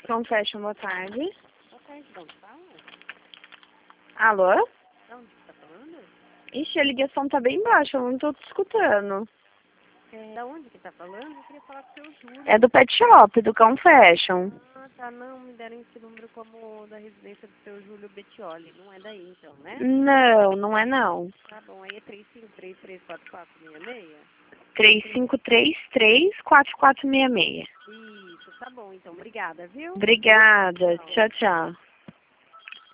Cão Fashion, boa tarde. Boa tarde, de onde fala? Alô? De onde você tá falando? Ixi, a ligação tá bem baixa, eu não tô te escutando. Da onde que tá falando? Eu queria falar com o seu Júlio. É do Pet Shop, do Cão Fashion. Ah, tá, não, me deram esse número como da residência do seu Júlio Bettioli. Não é daí então, né? Não, não é não. Tá bom, aí é 35334466? 3533-4466. Isso, tá bom então, obrigada, viu? Obrigada, tchau, tchau.